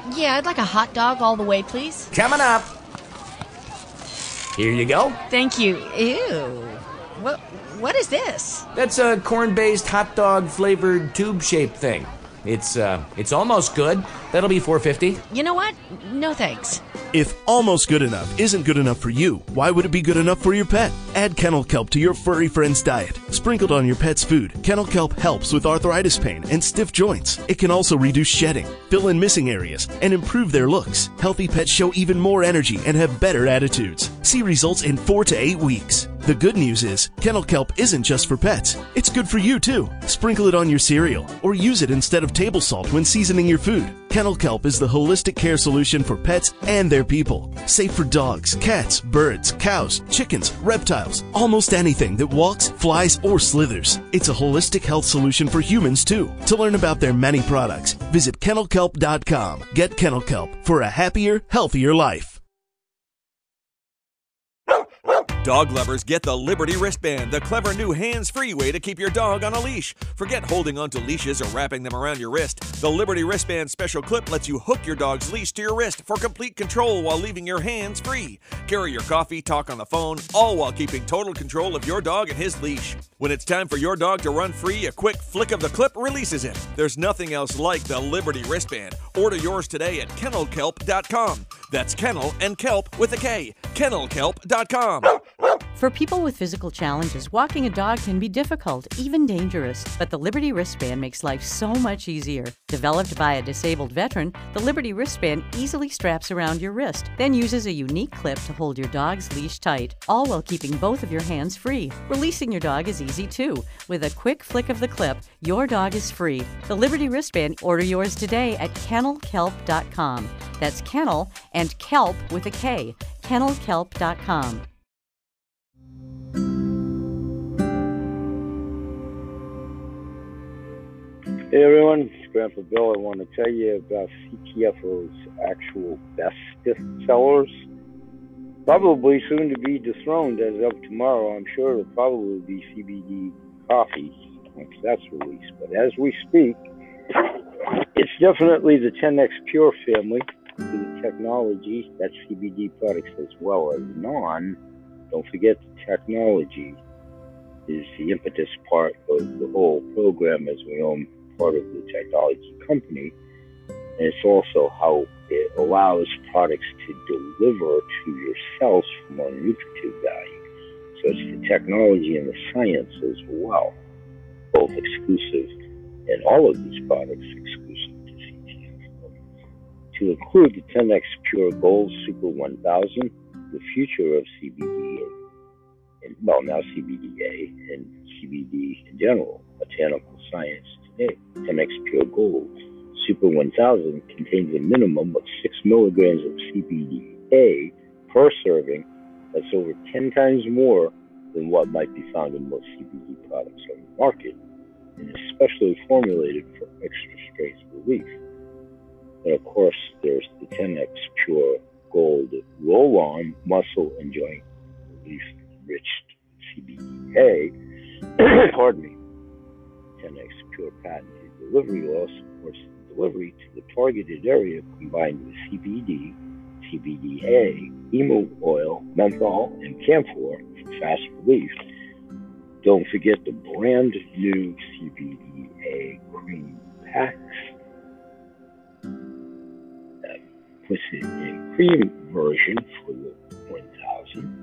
Yeah, I'd like a hot dog all the way, please. Coming up. Here you go. Thank you. Ew. What is this? That's a corn-based hot dog flavored tube-shaped thing. It's almost good. That'll be $4.50. You know what? No thanks. If almost good enough isn't good enough for you, why would it be good enough for your pet? Add Kennel Kelp to your furry friend's diet. Sprinkled on your pet's food, Kennel Kelp helps with arthritis pain and stiff joints. It can also reduce shedding, fill in missing areas, and improve their looks. Healthy pets show even more energy and have better attitudes. See results in 4 to 8 weeks. The good news is, Kennel Kelp isn't just for pets. It's good for you too. Sprinkle it on your cereal, or use it instead of table salt when seasoning your food. Kennel Kelp is the holistic care solution for pets and their people. Safe for dogs, cats, birds, cows, chickens, reptiles, almost anything that walks, flies, or slithers. It's a holistic health solution for humans too. To learn about their many products, visit kennelkelp.com. Get Kennel Kelp for a happier, healthier life. Dog lovers, get the Liberty Wristband, the clever new hands-free way to keep your dog on a leash. Forget holding onto leashes or wrapping them around your wrist. The Liberty Wristband special clip lets you hook your dog's leash to your wrist for complete control while leaving your hands free. Carry your coffee, talk on the phone, all while keeping total control of your dog and his leash. When it's time for your dog to run free, a quick flick of the clip releases him. There's nothing else like the Liberty Wristband. Order yours today at kennelkelp.com. That's kennel and kelp with a K. kennelkelp.com. For people with physical challenges, walking a dog can be difficult, even dangerous. But the Liberty Wristband makes life so much easier. Developed by a disabled veteran, the Liberty Wristband easily straps around your wrist, then uses a unique clip to hold your dog's leash tight, all while keeping both of your hands free. Releasing your dog is easy too. With a quick flick of the clip, your dog is free. The Liberty Wristband, order yours today at kennelkelp.com. That's kennel and kelp with a K. kennelkelp.com. Hey everyone, it's Grandpa Bill. I want to tell you about CTFO's actual best sellers. Probably soon to be dethroned as of tomorrow. I'm sure it'll probably be CBD coffee once that's released. But as we speak, it's definitely the 10X Pure family. The technology, that's CBD products as well as non. Don't forget the technology is the impetus part of the whole program, as we own part of the technology company. And it's also how it allows products to deliver to your cells for more nutritive value. So it's the technology and the science as well, both exclusive, and all of these products exclusive to CTFO. To include the 10X Pure Gold Super 1000, the future of CBD and well, now CBDA and CBD in general, botanical science today. 10X Pure Gold Super 1000 contains a minimum of 6 milligrams of CBDA per serving. That's over 10 times more than what might be found in most CBD products on the market, and is specially formulated for extra strength relief. And of course, there's the 10X Pure Gold Roll-On Muscle and Joint Relief Enriched CBDA. Pardon me. 10X Pure patented delivery oil supports the delivery to the targeted area combined with CBD, CBDA, emo oil, menthol, and camphor for fast relief. Don't forget the brand new CBDA cream packs. That puts it in cream version for the 1000.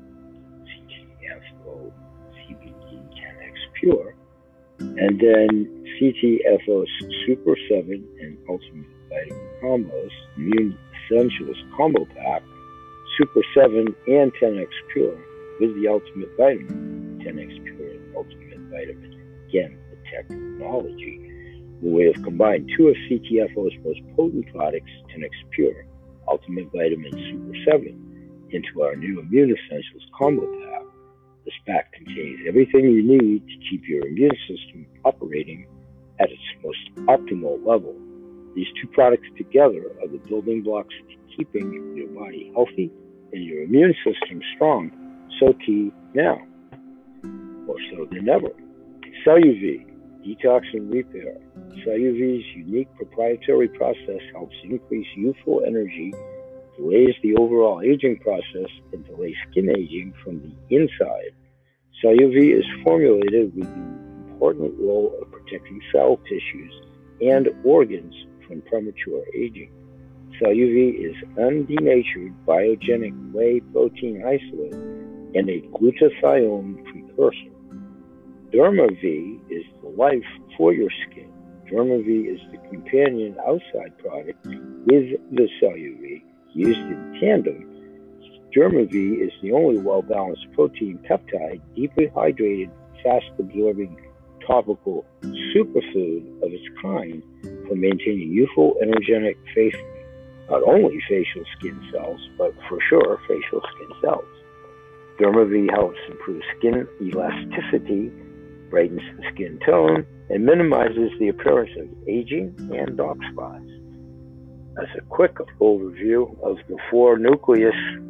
CTFO CBD 10X Pure. And then CTFO's Super 7 and Ultimate Vitamin Combos, Immune Essentials Combo Pack, Super 7 and 10X Pure with the Ultimate Vitamin, 10X Pure and Ultimate Vitamin. Again, the technology. We have combined two of CTFO's most potent products, 10X Pure, Ultimate Vitamin Super 7, into our new Immune Essentials Combo Pack. This pack contains everything you need to keep your immune system operating at its most optimal level. These two products together are the building blocks to keeping your body healthy and your immune system strong. So key now, more so than ever. CelluV, detox and repair. CelluV's unique proprietary process helps increase youthful energy, delays the overall aging process, and delays skin aging from the inside. CelluV is formulated with the important role of protecting cell tissues and organs from premature aging. CelluV is undenatured biogenic whey protein isolate and a glutathione precursor. DermaV is the life for your skin. DermaV is the companion outside product with the CelluV used in tandem. DermaV is the only well-balanced protein peptide, deeply hydrated, fast-absorbing topical superfood of its kind for maintaining youthful, energetic, not only facial skin cells, but for sure facial skin cells. DermaV helps improve skin elasticity, brightens the skin tone, and minimizes the appearance of aging and dark spots. As a quick overview of the 4 Nucleus,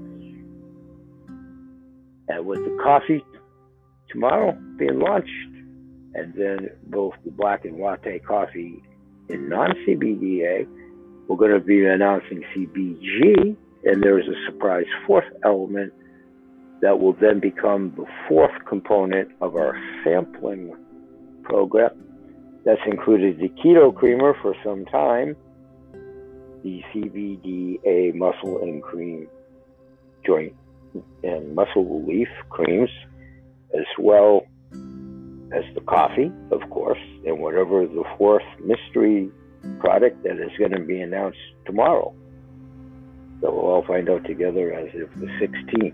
and with the coffee tomorrow being launched, and then both the black and latte coffee in non-CBDA, we're going to be announcing CBG, and there's a surprise 4th element that will then become the 4th component of our sampling program. That's included the keto creamer for some time, the CBDA muscle and cream joint and muscle relief creams, as well as the coffee, of course, and whatever the 4th mystery product that is going to be announced tomorrow. So we'll all find out together as of the 16th.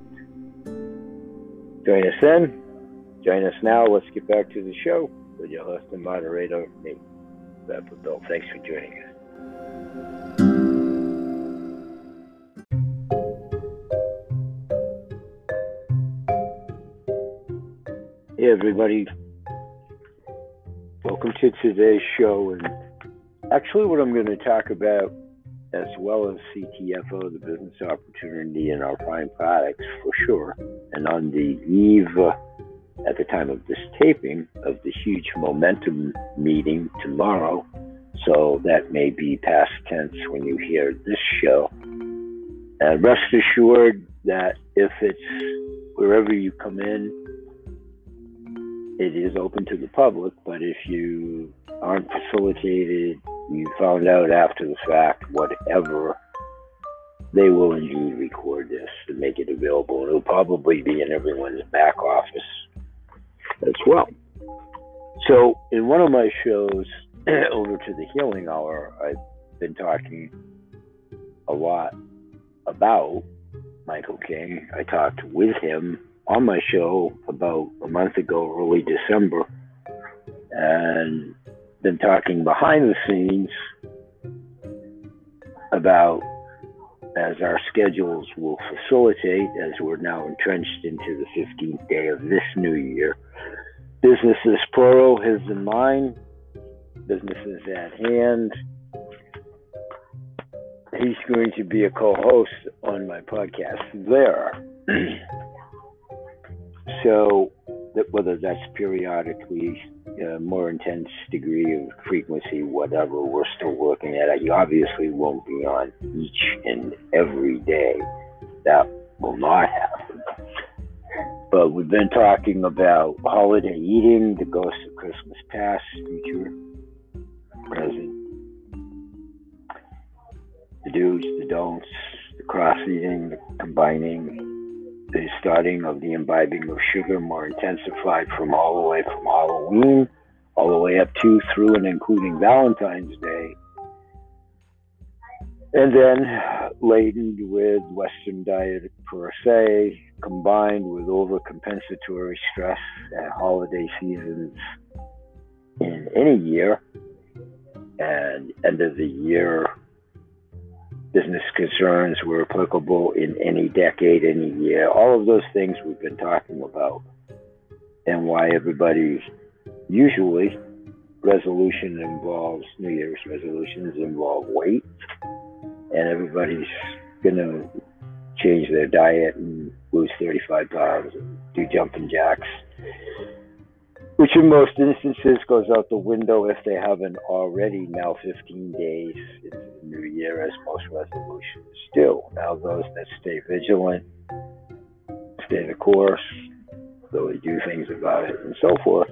Join us then. Join us now. Let's get back to the show with your host and moderator, me, Grandpa Bill. Thanks for joining us. Hey, everybody. Welcome to today's show. And actually, what I'm going to talk about, as well as CTFO, the business opportunity in our prime products, for sure. And on the eve, at the time of this taping, of the huge momentum meeting tomorrow, so that may be past tense when you hear this show. And rest assured that if it's wherever you come in, it is open to the public, but if you aren't facilitated, you found out after the fact, whatever, they will indeed record this and make it available. It'll probably be in everyone's back office as well. So in one of my shows, over to the Healing Hour, I've been talking a lot about Michael King. I talked with him on my show about a month ago, early December, and been talking behind the scenes about, as our schedules will facilitate, as we're now entrenched into the 15th day of this new year. Business is plural, his and mine. Business is at hand. He's going to be a co-host on my podcast there. So whether that's periodically, more intense degree of frequency, whatever, we're still working at it. You obviously won't be on each and every day. That will not happen. But we've been talking about holiday eating, the ghosts of Christmas past, future, present, the do's, the don'ts, the cross-eating, the combining, the starting of the imbibing of sugar more intensified from all the way from Halloween, all the way up to, through, and including Valentine's Day. And then laden with Western diet per se, combined with overcompensatory stress at holiday seasons in any year, and end of the year business concerns were applicable in any decade, any year. All of those things we've been talking about, and why everybody's usually resolution involves, New Year's resolutions involve weight, and everybody's gonna change their diet and lose 35 pounds and do jumping jacks which in most instances goes out the window if they haven't already. Now 15 days into the new year, as most resolutions do. Now those that stay vigilant, stay the course, really do things about it, and so forth.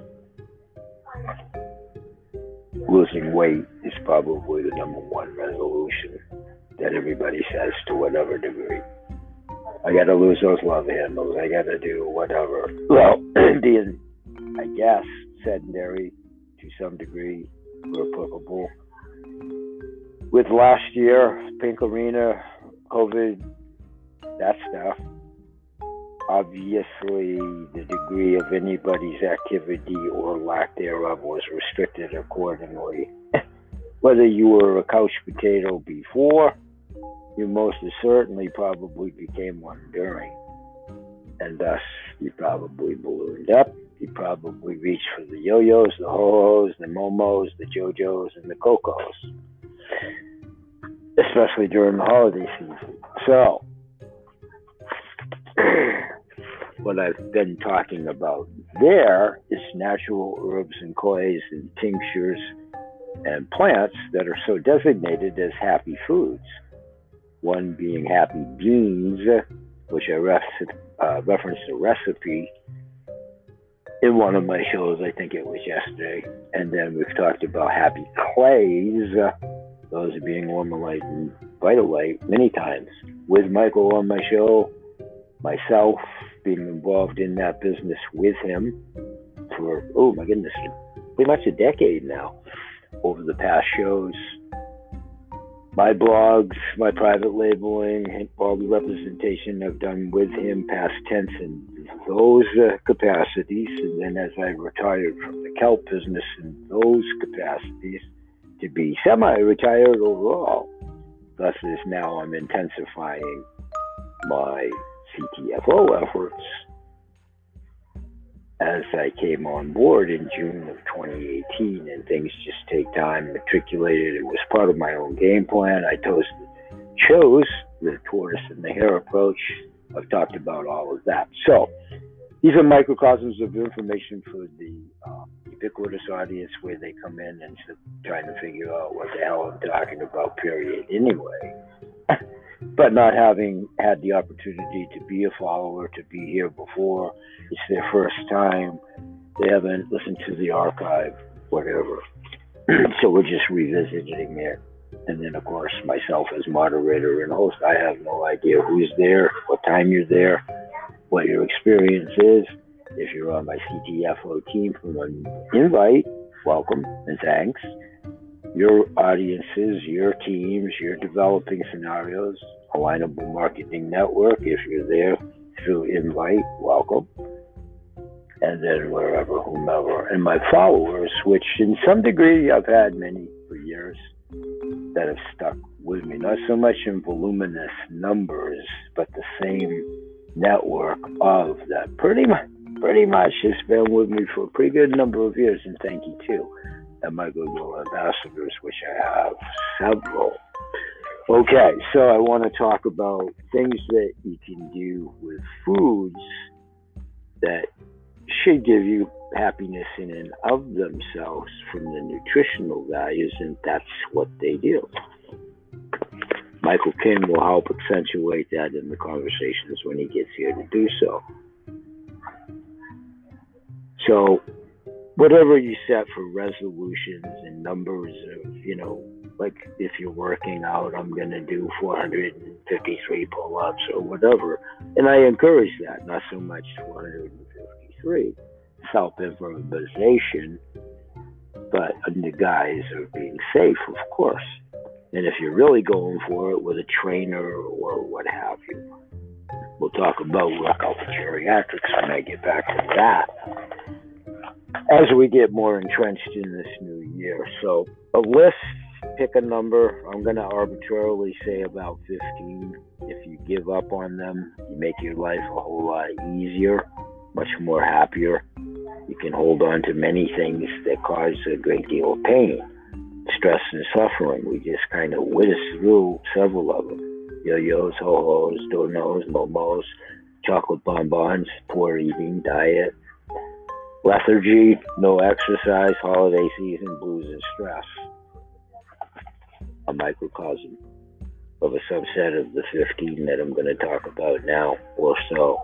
Losing weight is probably the number one resolution that everybody says to whatever degree. I gotta lose those love handles. I gotta do whatever. Well, being, I guess, sedentary to some degree were applicable. With last year, Pink Arena, COVID, that stuff, obviously the degree of anybody's activity or lack thereof was restricted accordingly. Whether you were a couch potato before, you most certainly probably became one during. And thus, you probably ballooned up. You probably reached for the yo-yos, the ho-hos, the momos, the jo-jos, and the cocos. Especially during the holiday season. So, what I've been talking about there is natural herbs and clays and tinctures and plants that are so designated as happy foods. One being happy beans, which I referenced a recipe in one of my shows, I think it was yesterday. And then we've talked about happy clays, those being Ormolite and Vitalite many times. With Michael on my show, myself being involved in that business with him for, oh my goodness, pretty much a decade now. Over the past shows, my blogs, my private labeling, all the representation I've done with him, past tense in those capacities, and then as I retired from the kelp business in those capacities, to be semi-retired overall. Thus is now I'm intensifying my CTFO efforts as I came on board in June of 2018, and things just take time. Matriculated, it was part of my own game plan. I chose the tortoise and the hare approach. I've talked about all of that. So these are microcosms of information for the ubiquitous audience where they come in and trying to figure out what the hell I'm talking about, period, anyway. But not having had the opportunity to be a follower, to be here before, it's their first time, they haven't listened to the archive, whatever. So we're just revisiting it. And then, of course, myself as moderator and host, I have no idea who's there, what time you're there, what your experience is. If you're on my CTFO team from an invite, welcome and thanks. Your audiences, your teams, your developing scenarios, Alignable Marketing Network, if you're there through invite, welcome. And then wherever, whomever. And my followers, which in some degree I've had many for years that have stuck with me. Not so much in voluminous numbers, but the same network of that pretty much has been with me for a pretty good number of years. And thank you too. And my Goodwill ambassadors, which I have several. Okay, so I want to talk about things that you can do with foods that should give you happiness in and of themselves from the nutritional values, and that's what they do. Michael Kim will help accentuate that in the conversations when he gets here to do so. So, whatever you set for resolutions and numbers of, like if you're working out, I'm going to do 453 pull-ups or whatever. And I encourage that, not so much 453, self-improvisation, but under guise of being safe, of course. And if you're really going for it with a trainer or what have you, we'll talk about workout for geriatrics when I get back to that, as we get more entrenched in this new year. So a list, pick a number. I'm going to arbitrarily say about 15. If you give up on them, you make your life a whole lot easier, much more happier. You can hold on to many things that cause a great deal of pain, stress, and suffering. We just kind of whiz through several of them. Yo-yos, ho-hos, donuts, momos, chocolate bonbons, poor eating, diet, lethargy, no exercise, holiday season, blues, and stress. A microcosm of a subset of the 15 that I'm going to talk about now or so.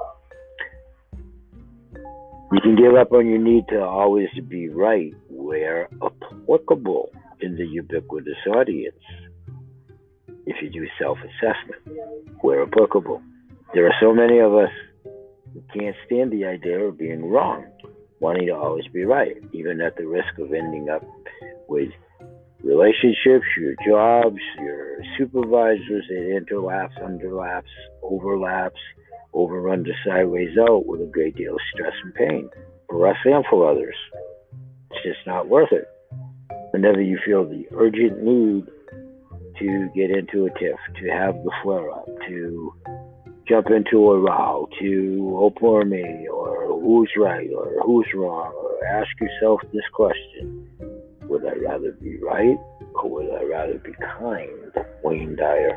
You can give up on your need to always be right where applicable in the ubiquitous audience. If you do self-assessment, where applicable. There are so many of us who can't stand the idea of being wrong, wanting to always be right, even at the risk of ending up with relationships, your jobs, your supervisors that interlaps, underlaps, overlaps, over, under, sideways, out with a great deal of stress and pain for us and for others. It's just not worth it. Whenever you feel the urgent need to get into a tiff, to have the flare-up, to jump into a row, to oh poor me, or who's right, or who's wrong, or ask yourself this question: would I rather be right, or would I rather be kind? Wayne Dyer.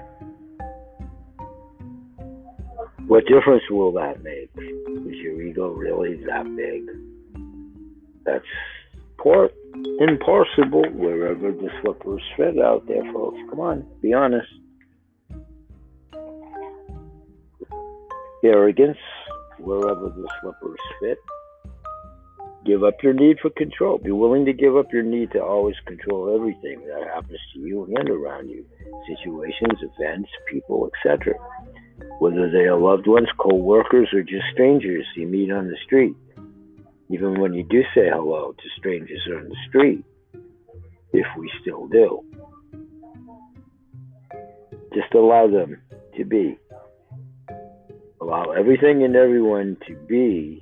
What difference will that make? Is your ego really that big? That's impossible wherever the slippers fit out there, folks. Come on, be honest. Arrogance, wherever the slippers fit. Give up your need for control. Be willing to give up your need to always control everything that happens to you and around you. Situations, events, people, etc. Whether they are loved ones, co-workers, or just strangers you meet on the street. Even when you do say hello to strangers on the street, if we still do. Just allow them to be. Allow everything and everyone to be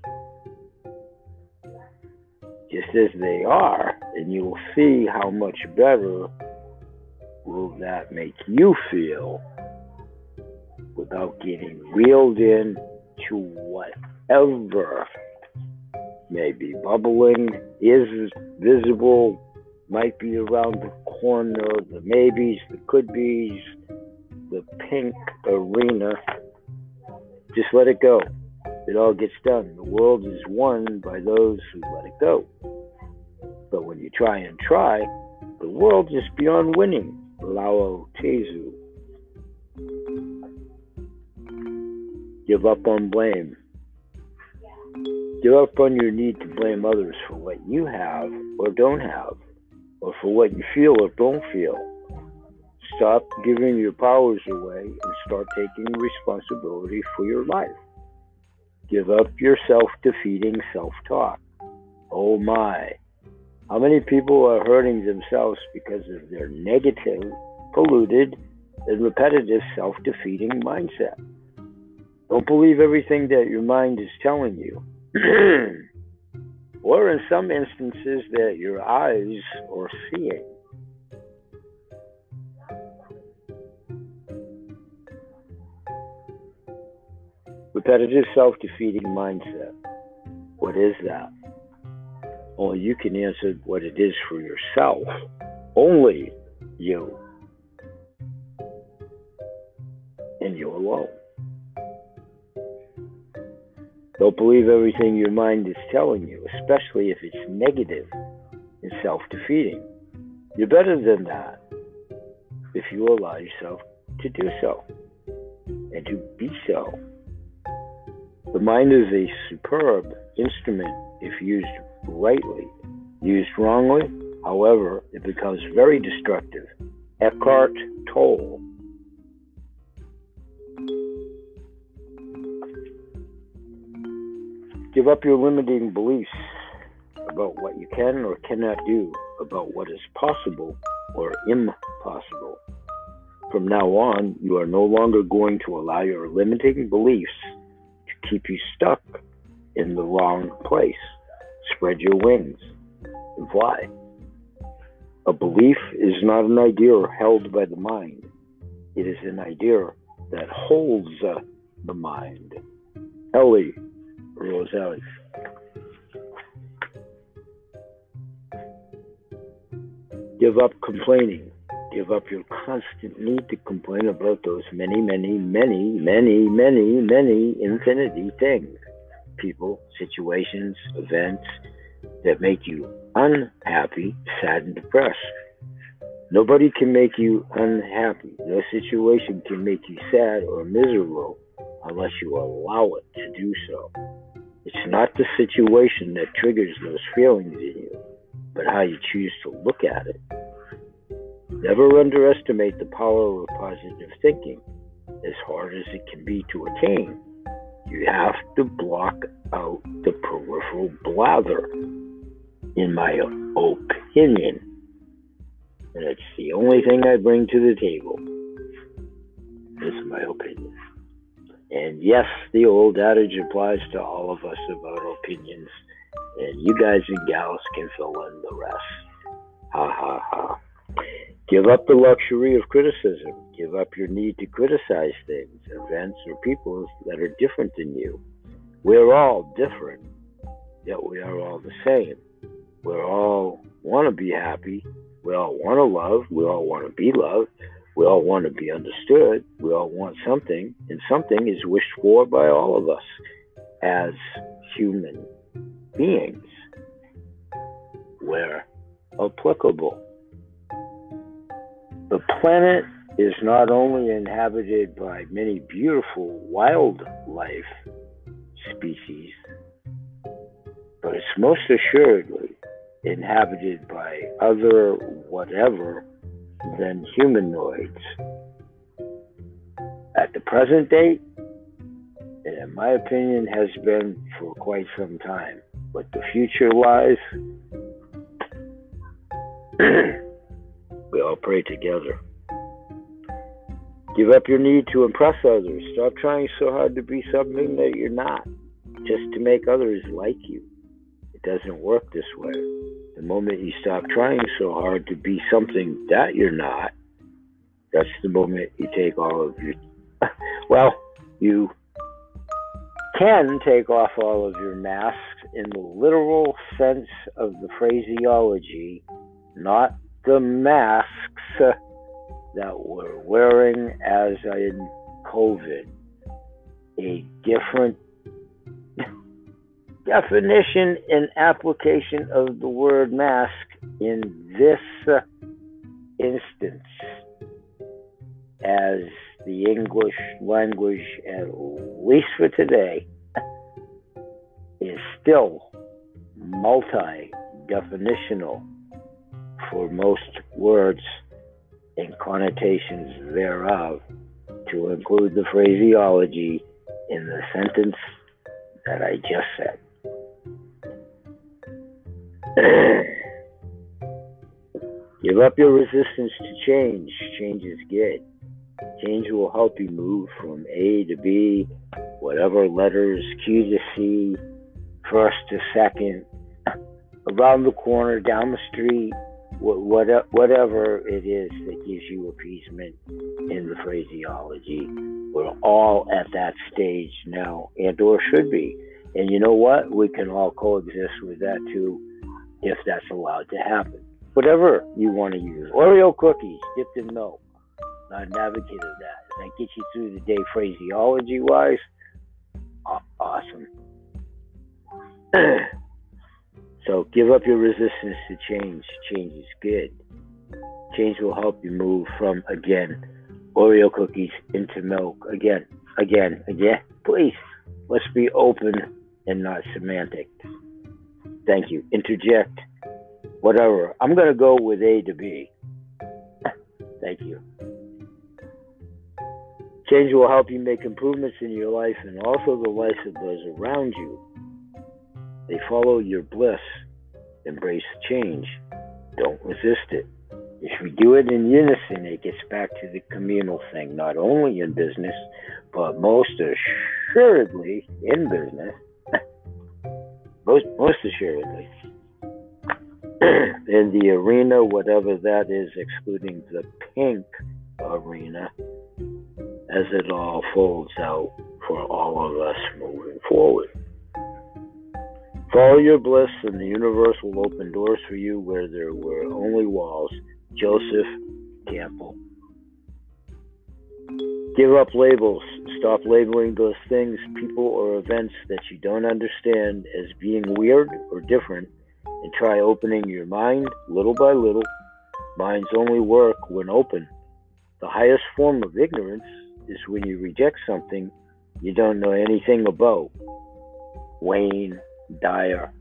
just as they are, and you will see how much better will that make you feel without getting reeled in to whatever may be bubbling, is visible, might be around the corner, the maybes, the could-be's, the pink arena. Just let it go. It all gets done. The world is won by those who let it go. But when you try, the world is beyond winning. Lao Tzu. Give up on blame. Give up on your need to blame others for what you have or don't have, or for what you feel or don't feel. Stop giving your powers away and start taking responsibility for your life. Give up your self-defeating self-talk. Oh my. How many people are hurting themselves because of their negative, polluted, and repetitive self-defeating mindset? Don't believe everything that your mind is telling you. Or in some instances that your eyes are seeing. Repetitive self-defeating mindset. What is that? Only you can answer what it is for yourself. Only you. And you alone. Don't believe everything your mind is telling you, especially if it's negative and self-defeating. You're better than that if you allow yourself to do so and to be so. The mind is a superb instrument if used rightly. Used wrongly, however, it becomes very destructive. Eckhart Tolle. Give up your limiting beliefs about what you can or cannot do, about what is possible or impossible. From now on, you are no longer going to allow your limiting beliefs to keep you stuck in the wrong place. Spread your wings and fly. A belief is not an idea held by the mind. It is an idea that holds the mind. Ellie Rosales. Give up complaining. Give up your constant need to complain about those many infinity things. People, situations, events, that make you unhappy, sad, and depressed. Nobody can make you unhappy. No situation can make you sad or miserable unless you allow it to do so. It's not the situation that triggers those feelings in you, but how you choose to look at it. Never underestimate the power of positive thinking. As hard as it can be to attain, you have to block out the peripheral blather, in my opinion. And it's the only thing I bring to the table. This is my opinion. And yes, the old adage applies to all of us about opinions. And you guys and gals can fill in the rest. Ha ha ha. Give up the luxury of criticism. Give up your need to criticize things, events, or people that are different than you. We're all different, yet we are all the same. We all want to be happy. We all want to love. We all want to be loved. We all want to be understood. We all want something, and something is wished for by all of us as human beings, where applicable. The planet is not only inhabited by many beautiful wildlife species, but it's most assuredly inhabited by other whatever than humanoids. At the present date, and in my opinion has been for quite some time, but the future lies, we all pray together. Give up your need to impress others. Stop trying so hard to be something that you're not, just to make others like you. It doesn't work this way. The moment you stop trying so hard to be something that you're not, that's the moment you take all of your... Well, you can take off all of your masks in the literal sense of the phraseology, not the masks that we're wearing as in COVID. A different definition and application of the word mask in this instance, as the English language, at least for today, is still multi-definitional for most words and connotations thereof, to include the phraseology in the sentence that I just said. Give up your resistance to change. Change is good. Change will help you move from A to B, whatever letters, Q to C, first to second, around the corner, down the street, whatever it is that gives you appeasement in the phraseology. We're all at that stage now, and or should be. And you know what? We can all coexist with that too, if that's allowed to happen. Whatever you want to use. Oreo cookies dipped in milk. Not an advocate of that. If that gets you through the day phraseology-wise, awesome. So give up your resistance to change. Change is good. Change will help you move from, again, Oreo cookies into milk. Again. Please, let's be open and not semantic. Thank you. Interject. Whatever. I'm going to go with A to B. Thank you. Change will help you make improvements in your life and also the life of those around you. They follow your bliss. Embrace change. Don't resist it. If we do it in unison, it gets back to the communal thing, not only in business, but most assuredly in business. most assuredly. In the arena, whatever that is, excluding the pink arena, as it all folds out for all of us moving forward. Follow your bliss and the universe will open doors for you where there were only walls. Joseph Campbell. Give up labels. Stop labeling those things, people, or events that you don't understand as being weird or different, and try opening your mind little by little. Minds only work when open. The highest form of ignorance is when you reject something you don't know anything about. Wayne Dyer.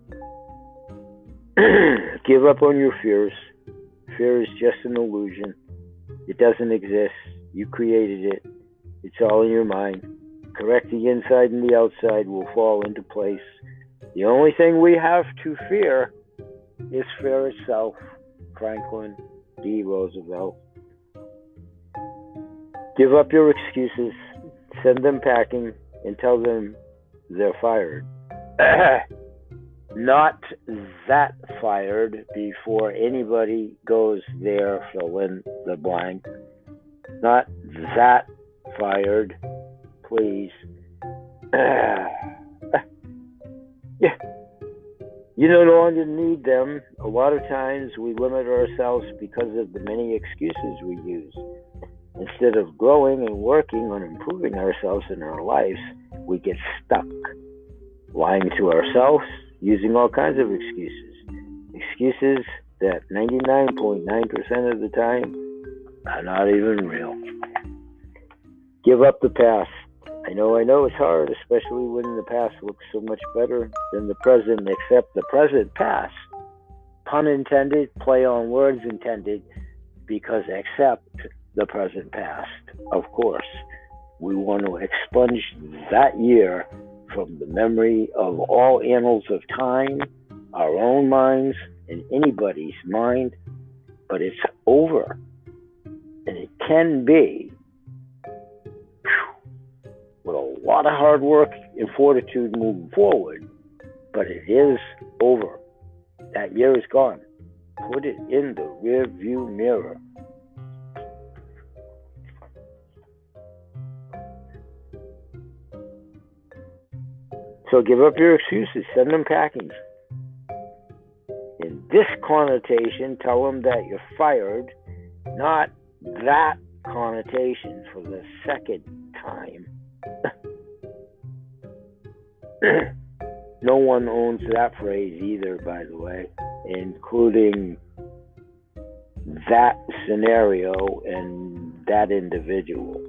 Give up on your fears. Fear is just an illusion. It doesn't exist. You created it. It's all in your mind. Correct the inside and the outside will fall into place. The only thing we have to fear is fear itself. Franklin D. Roosevelt. Give up your excuses. Send them packing and tell them they're fired. Not that fired before anybody goes there, fill in the blank. Not that fired, please. Yeah. You no longer need them. A lot of times we limit ourselves because of the many excuses we use. Instead of growing and working on improving ourselves in our lives, we get stuck lying to ourselves, using all kinds of excuses. Excuses that 99.9% of the time are not even real. Give up the past. I know it's hard, especially when the past looks so much better than the present, except the present past. Pun intended, play on words intended, because except the present past, of course. We want to expunge that year from the memory of all annals of time, our own minds, and anybody's mind, but it's over. And it can be, with a lot of hard work and fortitude moving forward, but it is over. That year is gone. Put it in the rear view mirror. So give up your excuses. Send them packing. In this connotation, tell them that you're fired, not that connotation for the second time. No one owns that phrase either, by the way, including that scenario and that individual.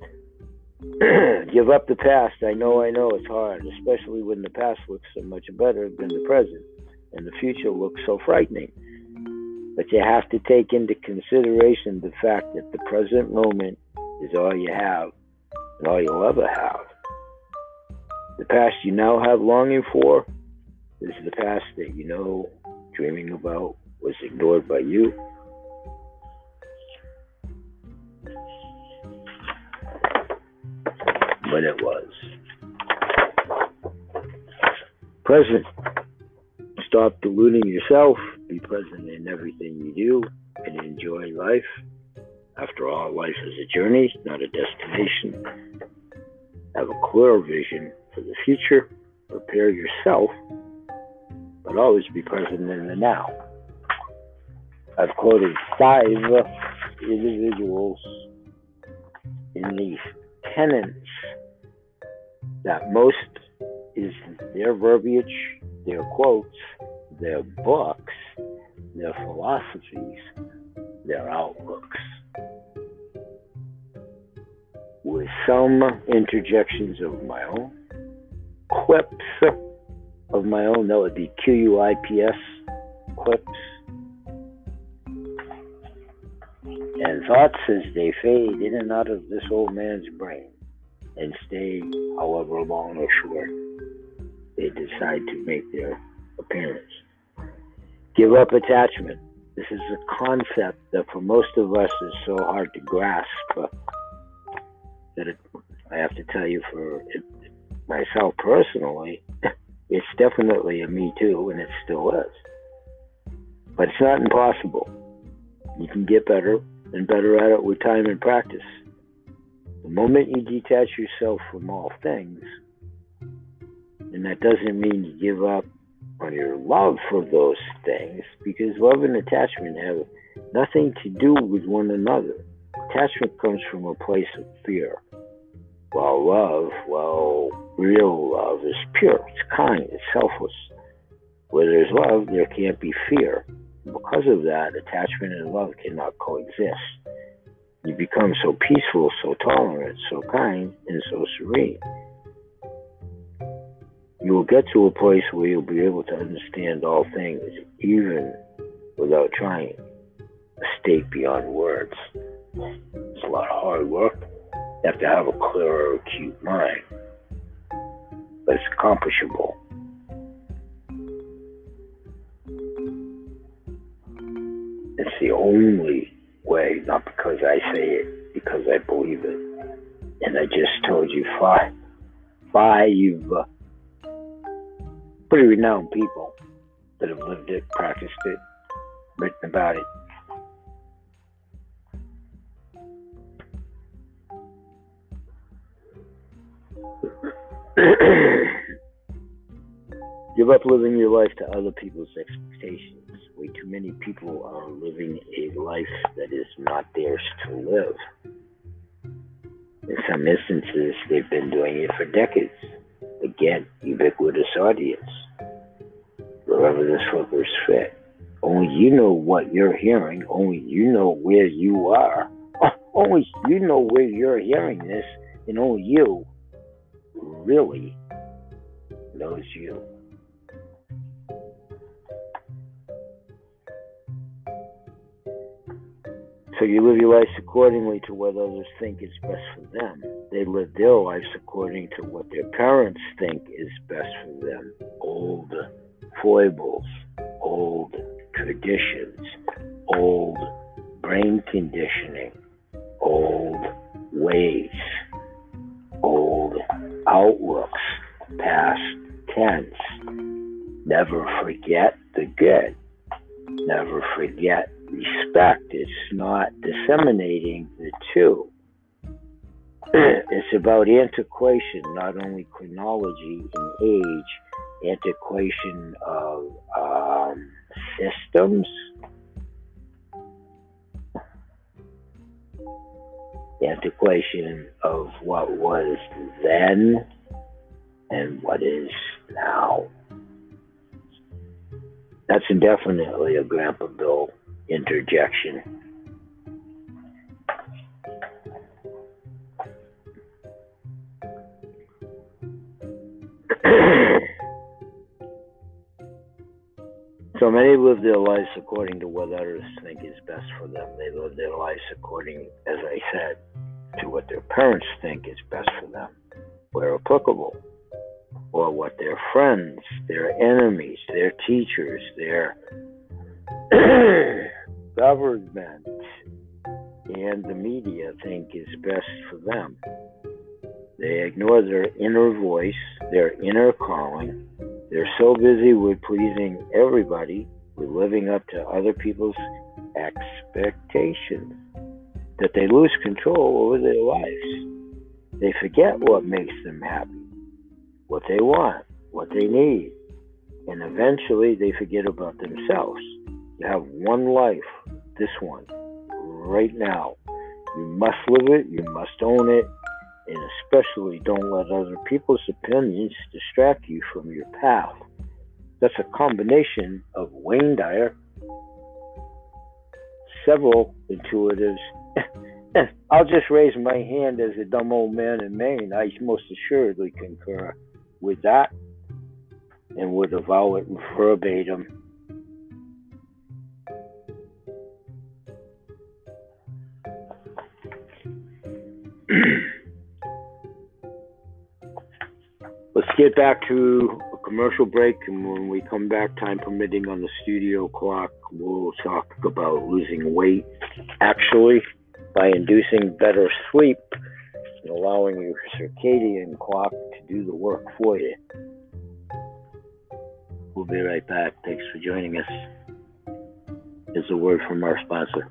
Give up the past. I know it's hard, especially when the past looks so much better than the present and the future looks so frightening. But you have to take into consideration the fact that the present moment is all you have and all you'll ever have. The past you now have longing for is the past that you know, dreaming about, was ignored by you. When it was. Present. Stop deluding yourself. Be present in everything you do and enjoy life. After all, life is a journey, not a destination. Have a clear vision for the future. Prepare yourself, but always be present in the now. I've quoted 5 individuals in these tenets that most is their verbiage, their quotes, their books, their philosophies, their outlooks, with some interjections of my own, quips of my own. That would be QUIPS, quips, and thoughts as they fade in and out of this old man's brain and stay however long or short they decide to make their appearance. Give up attachment. This is a concept that for most of us is so hard to grasp that I have to tell you, for myself personally, it's definitely a me too, and it still is. But it's not impossible. You can get better and better at it with time and practice. The moment you detach yourself from all things, and that doesn't mean you give up on your love for those things, because love and attachment have nothing to do with one another. Attachment comes from a place of fear, while love, real love is pure, it's kind, it's selfless. Where there's love, there can't be fear. Because of that, attachment and love cannot coexist. You become so peaceful, so tolerant, so kind, and so serene. You will get to a place where you'll be able to understand all things, even without trying. A state beyond words. It's a lot of hard work. You have to have a clearer, acute mind. But it's accomplishable. It's the only way, not because I say it, because I believe it. And I just told you five pretty renowned people that have lived it, practiced it, written about it. Give up living your life to other people's expectations. Way too many people are living a life that is not theirs to live. In some instances, they've been doing it for decades. Again, ubiquitous audience. Wherever the flippers fit. Only you know what you're hearing. Only you know where you are. Only you know where you're hearing this. And only you really knows you. So you live your life accordingly to what others think is best for them. They live their lives according to what their parents think is best for them. Old foibles, old traditions, old brain conditioning, old ways, old outlooks, past tense. Never forget the good. Never forget respect. It's not disseminating the two. It's about antiquation, not only chronology and age, antiquation of systems, antiquation of what was then and what is now. That's definitely a Grandpa Bill interjection. So many live their lives according to what others think is best for them. They live their lives according, as I said, to what their parents think is best for them, where applicable, or what their friends, their enemies, their teachers, their government, and the media think is best for them. They ignore their inner voice, their inner calling. They're so busy with pleasing everybody, with living up to other people's expectations, that they lose control over their lives. They forget what makes them happy, what they want, what they need, and eventually they forget about themselves. You have one life, this one, right now. You must live it, you must own it, and especially don't let other people's opinions distract you from your path. That's a combination of Wayne Dyer, several intuitives. I'll just raise my hand as a dumb old man in Maine. I most assuredly concur with that and would avow it verbatim. Let's get back to a commercial break, and when we come back, time permitting on the studio clock, we'll talk about losing weight actually by inducing better sleep and allowing your circadian clock to do the work for you. We'll be right back. Thanks for joining us. Here's a word from our sponsor.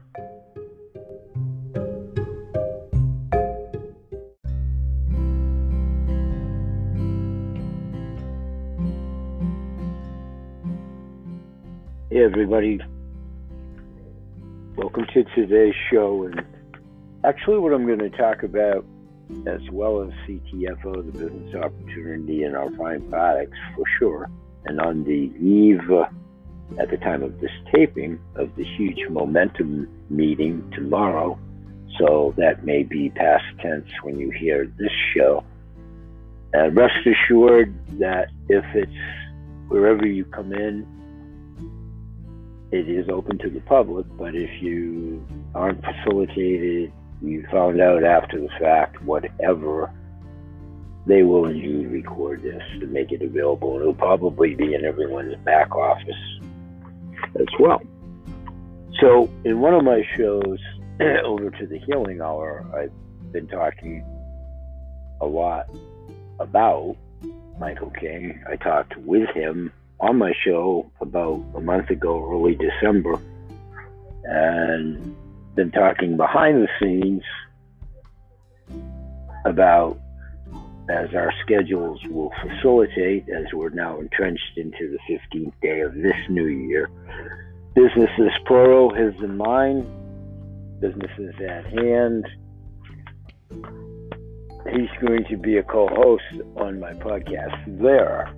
Hey everybody, welcome to today's show, and actually what I'm going to talk about, as well as CTFO, the business opportunity in our fine products, for sure, and on the eve, at the time of this taping, of the huge momentum meeting tomorrow, so that may be past tense when you hear this show. And rest assured that if it's wherever you come in, it is open to the public, but if you aren't facilitated, you found out after the fact, whatever, they will indeed record this to make it available. It'll probably be in everyone's back office as well. So in one of my shows, Over to the Healing Hour, I've been talking a lot about Michael King. I talked with him on my show about a month ago, early December, and been talking behind the scenes about, as our schedules will facilitate, as we're now entrenched into the 15th day of this new year. Businesses plural, his and mine, businesses at hand. He's going to be a co-host on my podcast there.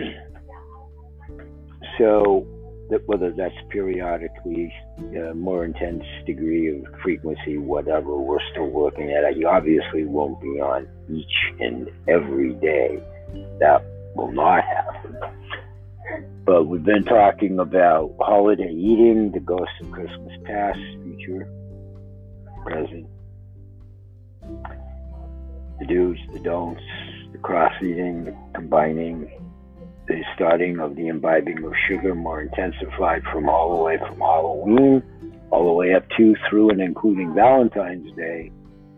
So, whether that's periodically, more intense degree of frequency, whatever, we're still working at it. He obviously won't be on each and every day. That will not happen. But we've been talking about holiday eating, the ghosts of Christmas past, future, present, the do's, the don'ts, the cross-eating, the combining, the starting of the imbibing of sugar, more intensified from all the way from Halloween, all the way up to, through, and including Valentine's Day.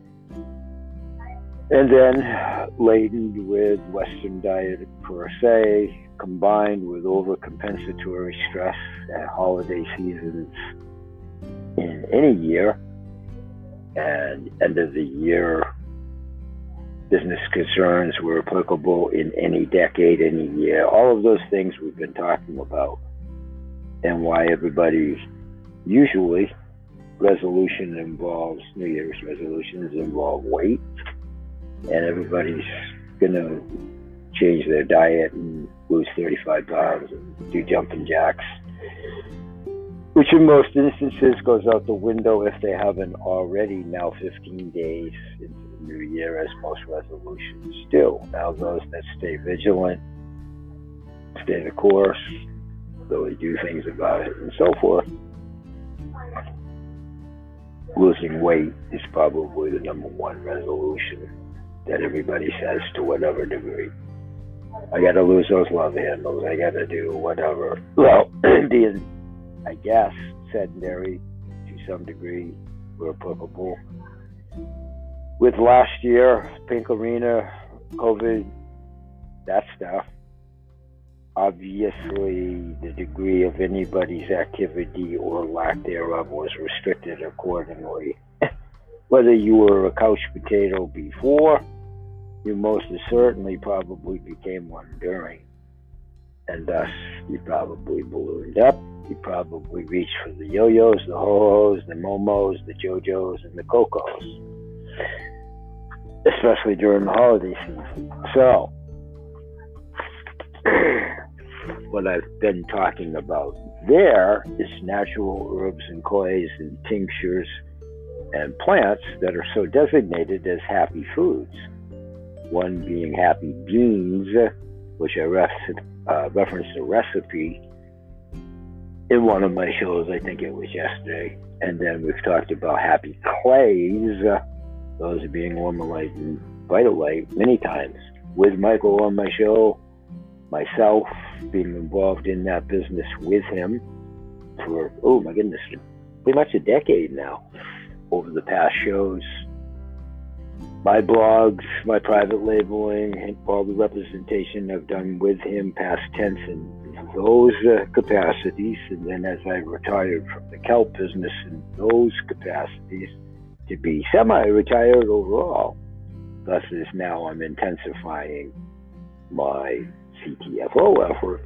And then laden with Western diet per se, combined with overcompensatory stress at holiday seasons in any year, and end of the year business concerns were applicable in any decade, any year. All of those things we've been talking about, and why everybody usually resolution involves, New Year's resolutions involve weight, and everybody's gonna change their diet and lose 35 pounds and do jumping jacks, which in most instances goes out the window if they haven't already, now 15 days into the new year, as most resolutions do. Now those that stay vigilant, stay the course, really do things about it and so forth. Losing weight is probably the number one resolution that everybody says to whatever degree. I gotta lose those love handles, I gotta do whatever. Well, being, I guess, sedentary to some degree were applicable. With last year, Pink Arena, COVID, that stuff, obviously the degree of anybody's activity or lack thereof was restricted accordingly. Whether you were a couch potato before, you most certainly probably became one during. And thus, you probably ballooned up. You probably reached for the yo-yos, the ho-hos, the momos, the JoJos, and the Cocos. Especially during the holiday season. So, what I've been talking about there is natural herbs and clays and tinctures and plants that are so designated as happy foods. One being happy beans, which I referenced a recipe in one of my shows, I think it was yesterday. And then we've talked about happy clays, those being Ormalite and Vitalite many times. With Michael on my show, myself being involved in that business with him for, oh my goodness, pretty much a decade now, over the past shows. My blogs, my private labeling, and all the representation I've done with him, past tense, in those capacities. And then as I retired from the kelp business in those capacities, to be semi-retired overall. Thus is now I'm intensifying my CTFO efforts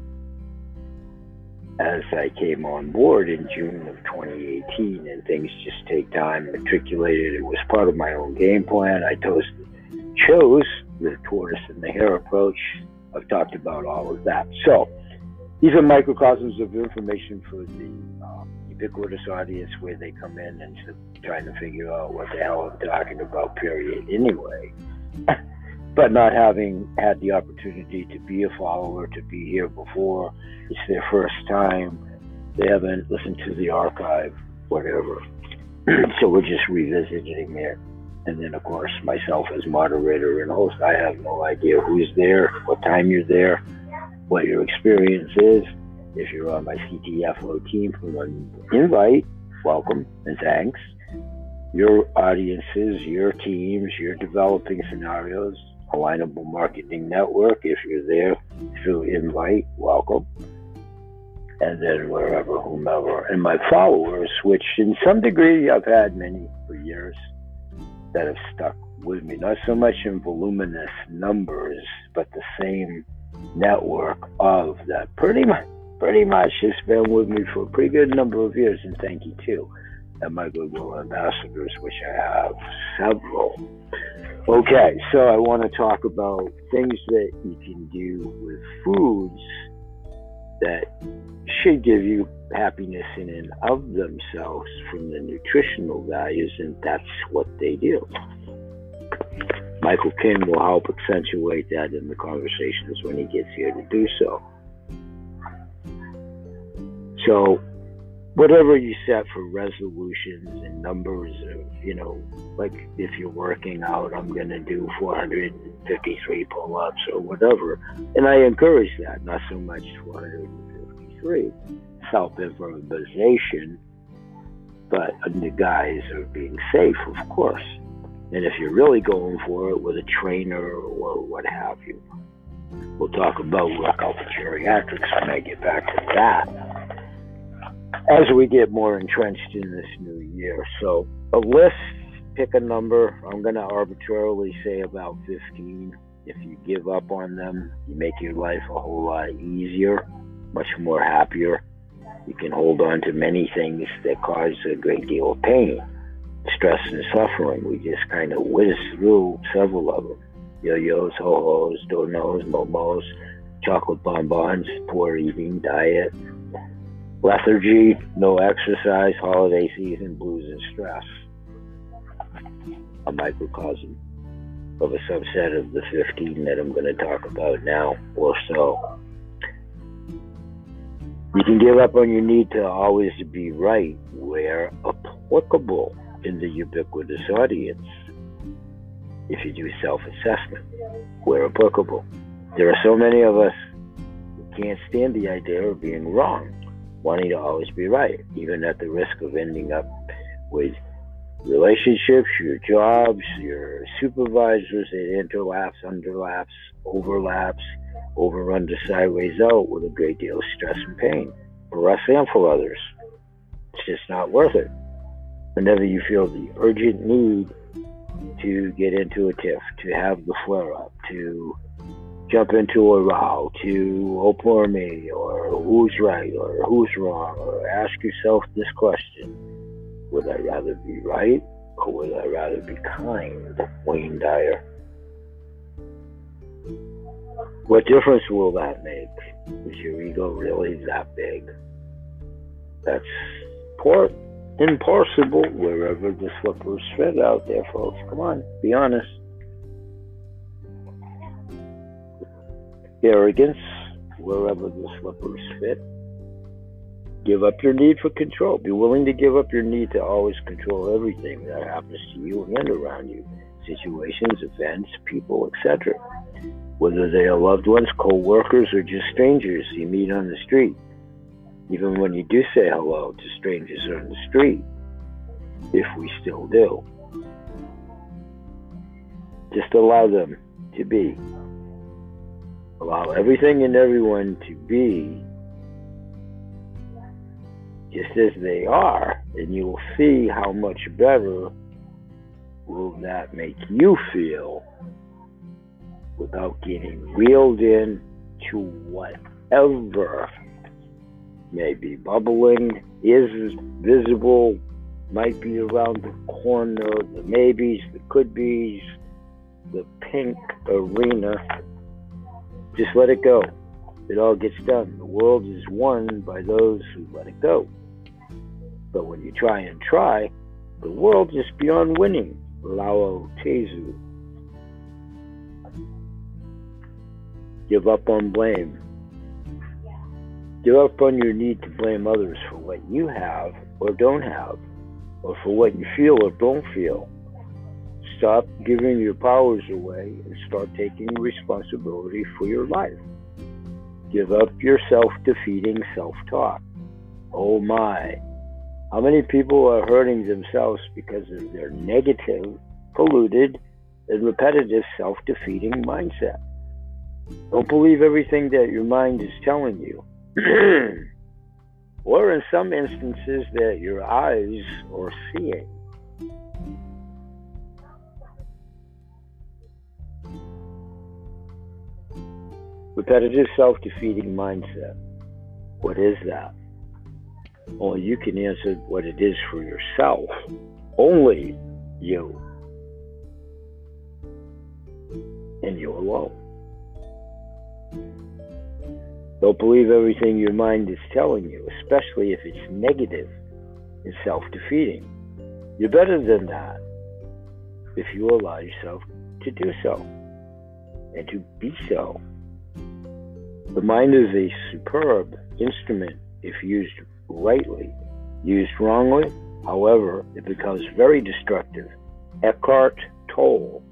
as I came on board in June of 2018, and things just take time. Matriculated, it was part of my own game plan. I chose the tortoise and the hare approach I've talked about all of that. So these are microcosms of information for the ubiquitous audience, where they come in and trying to figure out what the hell I'm talking about, period, anyway. But not having had the opportunity to be a follower, to be here before, it's their first time, they haven't listened to the archive, whatever. So we're just revisiting it. And then, of course, myself as moderator and host, I have no idea who's there, what time you're there, what your experience is. If you're on my CTFO team from an invite, welcome and thanks. Your audiences, your teams, your developing scenarios, Alignable Marketing Network, if you're there through invite, welcome. And then wherever, whomever. And my followers, which in some degree I've had many for years that have stuck with me. Not so much in voluminous numbers, but the same network of that pretty much has been with me for a pretty good number of years, and thank you too. And my Goodwill ambassadors, which I have several. Okay, so I want to talk about things that you can do with foods that should give you happiness in and of themselves from the nutritional values, and that's what they do. Michael King will help accentuate that in the conversations when he gets here to do so. So whatever you set for resolutions and numbers of, like if you're working out, I'm going to do 453 pull-ups or whatever. And I encourage that, not so much 453, self-improvisation, but under guise of being safe, of course. And if you're really going for it with a trainer or what have you, we'll talk about workout for geriatrics. I may get back to that as we get more entrenched in this new year. So a list, pick a number. I'm going to arbitrarily say about 15. If you give up on them, you make your life a whole lot easier, much more happier. You can hold on to many things that cause a great deal of pain, stress, and suffering. We just kind of whiz through several of them. Yo-yos, ho-hos, donos, momos, chocolate bonbons, poor eating, diet, lethargy, no exercise, holiday season, blues, and stress. A microcosm of a subset of the 15 that I'm going to talk about now or so. You can give up on your need to always be right where applicable in the ubiquitous audience. If you do self-assessment, where applicable. There are so many of us who can't stand the idea of being wrong, wanting to always be right, even at the risk of ending up with relationships, your jobs, your supervisors that interlaps, underlaps, overlaps, over, under, sideways, out with a great deal of stress and pain for us and for others. It's just not worth it. Whenever you feel the urgent need to get into a tiff, to have the flare-up, to jump into a row, to oh poor me, or who's right, or who's wrong, or ask yourself this question: would I rather be right, or would I rather be kind? Wayne Dyer. What difference will that make? Is your ego really that big? That's impossible wherever the slippers fit out there, folks. Come on, be honest. Arrogance, wherever the slippers fit. Give up your need for control. Be willing to give up your need to always control everything that happens to you and around you. Situations, events, people, etc. Whether they are loved ones, co-workers, or just strangers you meet on the street. Even when you do say hello to strangers on the street, if we still do. Just allow them to be. Allow everything and everyone to be just as they are, and you will see how much better will that make you feel without getting reeled in to whatever may be bubbling, is visible, might be around the corner, the maybes, the could-be's, the pink arena, Just let it go. It all gets done. The world is won by those who let it go. But when you try, the world is beyond winning. Lao Tzu. Give up on blame. Give up on your need to blame others for what you have or don't have, or for what you feel or don't feel. Stop giving your powers away and start taking responsibility for your life. Give up your self-defeating self-talk. Oh my. How many people are hurting themselves because of their negative, polluted, and repetitive self-defeating mindset? Don't believe everything that your mind is telling you. Or in some instances that your eyes are seeing. Repetitive self-defeating mindset. What is that? Only you can answer what it is for yourself. Only you. And you alone. Don't believe everything your mind is telling you, especially if it's negative and self-defeating. You're better than that if you allow yourself to do so and to be so. The mind is a superb instrument if used rightly. Used wrongly, however, it becomes very destructive. Eckhart Tolle.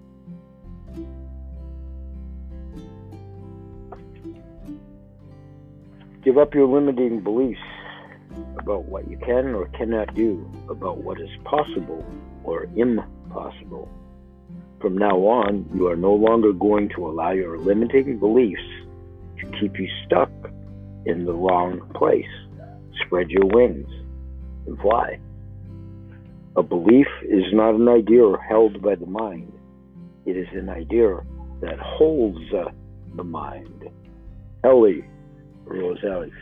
Give up your limiting beliefs about what you can or cannot do, about what is possible or impossible. From now on, you are no longer going to allow your limiting beliefs to keep you stuck in the wrong place. Spread your wings and fly. A belief is not an idea held by the mind. It is an idea that holds the mind. Ellie Rosales.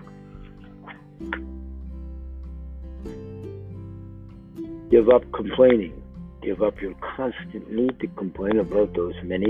Give up complaining. Give up your constant need to complain about those many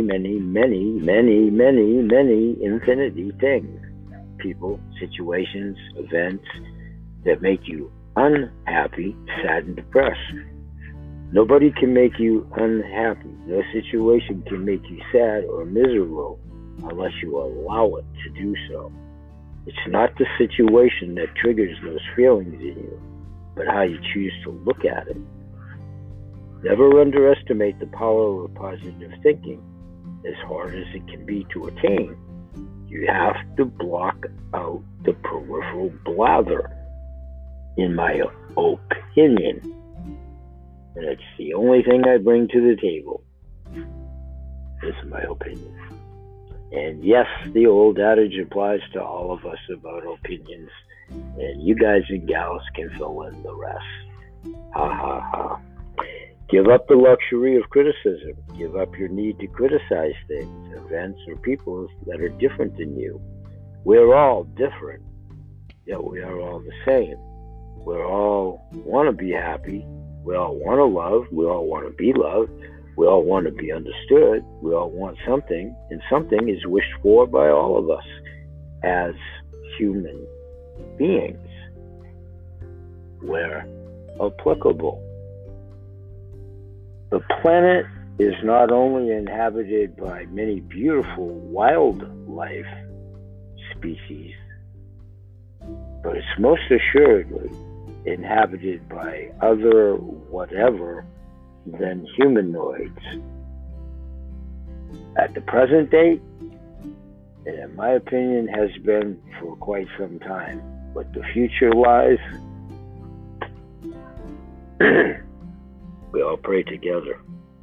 infinity things. People, situations, events that make you unhappy, sad, and depressed. Nobody can make you unhappy. No situation can make you sad or miserable unless you allow it to do so. It's not the situation that triggers those feelings in you, but how you choose to look at it. Never underestimate the power of positive thinking, as hard as it can be to attain. You have to block out the peripheral blather, in my opinion. And it's the only thing I bring to the table, is my opinion. And yes, the old adage applies to all of us about opinions, and you guys and gals can fill in the rest. Ha ha ha. Give up the luxury of criticism. Give up your need to criticize things, events, or people that are different than you. We're all different, yet we are all the same. We all want to be happy. We all want to love. We all want to be loved. We all want to be understood. We all want something, and something is wished for by all of us as human beings, where applicable. The planet is not only inhabited by many beautiful wildlife species, but it's most assuredly inhabited by other whatever than humanoids. At the present date, and in my opinion has been for quite some time, but the future lies, we all pray together.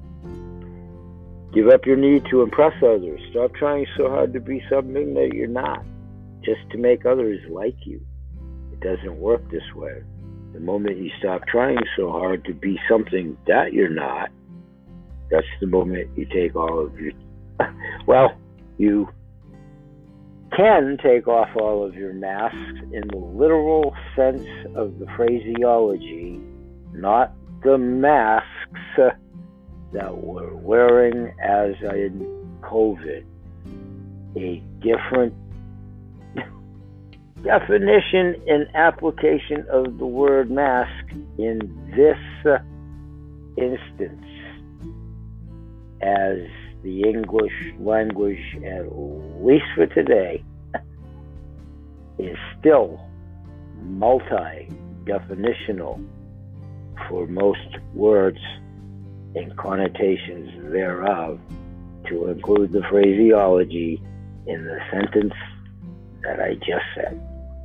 Give up your need to impress others. Stop trying so hard to be something that you're not, just to make others like you. It doesn't work this way. The moment you stop trying so hard to be something that you're not, that's the moment you take all of your... Well, you can take off all of your masks in the literal sense of the phraseology, not the masks that we're wearing as in COVID. a different definition and application of the word mask in this instance, as the English language, at least for today, is still multi-definitional for most words and connotations thereof, to include the phraseology in the sentence that I just said.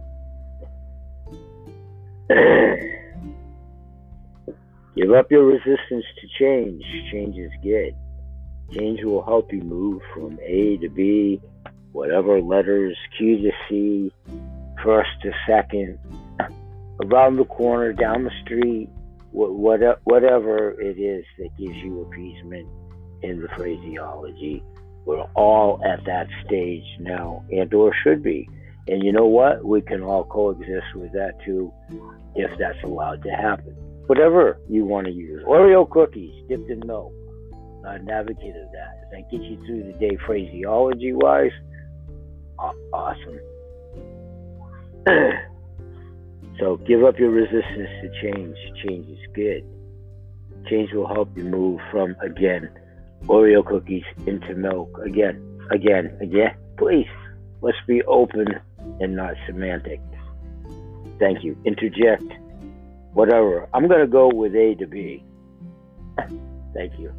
Give up your resistance to change. Change is good. Change will help you move from A to B, whatever letters, Q to C, first to second, around the corner, down the street, whatever it is that gives you appeasement in the phraseology. We're all at that stage now, and or should be. And you know what? We can all coexist with that too, if that's allowed to happen. Whatever you want to use. Oreo cookies dipped in milk. Not an advocate of that. If that gets you through the day phraseology-wise, awesome. So give up your resistance to change. Change is good. Change will help you move from, again, Oreo cookies into milk. Again. Please, let's be open and not semantic. Thank you. Interject. Whatever. I'm going to go with A to B. Thank you.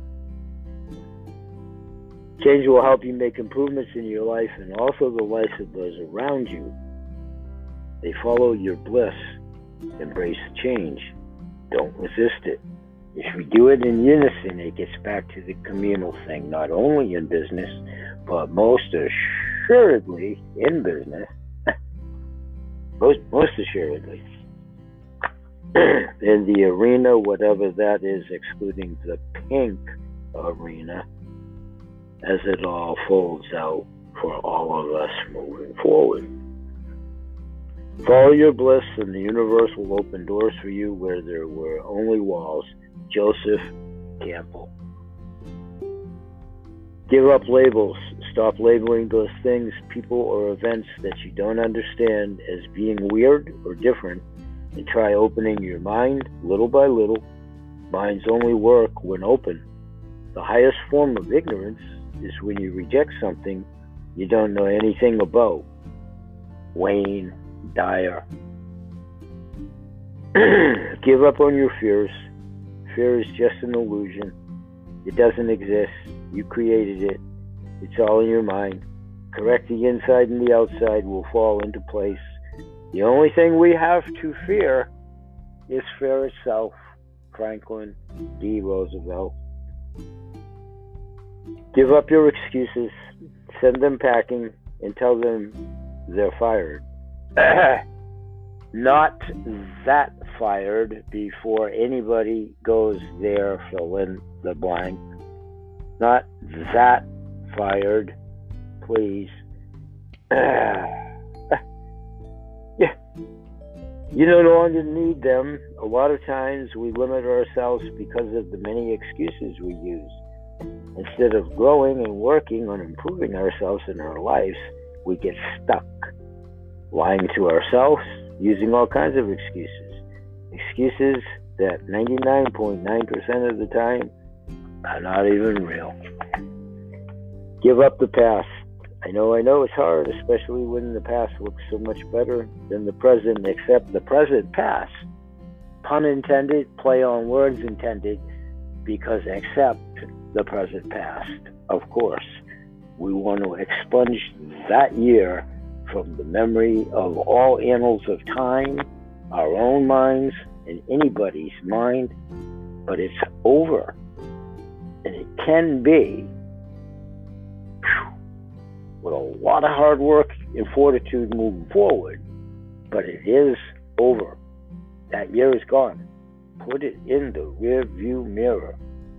Change will help you make improvements in your life and also the life of those around you. They follow your bliss. Embrace change. Don't resist it. If we do it in unison, it gets back to the communal thing, not only in business, but most assuredly in business. most assuredly. In the arena, whatever that is, excluding the pink arena, as it all folds out for all of us moving forward. Follow your bliss and the universe will open doors for you where there were only walls. Joseph Campbell. Give up labels. Stop labeling those things, people, or events that you don't understand as being weird or different, and try opening your mind little by little. Minds only work when open. The highest form of ignorance is when you reject something you don't know anything about. Wayne Dyer. Give up on your fears. Fear is just an illusion. It doesn't exist. You created it. It's all in your mind. Correct the inside and the outside will fall into place. The only thing we have to fear is fear itself. Franklin D. Roosevelt. Give up your excuses. Send them packing and tell them they're fired. Not that fired before anybody goes there, fill in the blank. Not that fired, please. Yeah. You no longer need them. A lot of times we limit ourselves because of the many excuses we use. Instead of growing and working on improving ourselves in our lives, we get stuck. Lying to ourselves, using all kinds of excuses. Excuses that 99.9% of the time are not even real. Give up the past. I know it's hard, especially when the past looks so much better than the present, except the present past. Pun intended, play on words intended, because except the present past, of course. We want to expunge that year from the memory of all annals of time, our own minds, and anybody's mind, but it's over. And it can be, with a lot of hard work and fortitude moving forward, but it is over. That year is gone. Put it in the rear view mirror.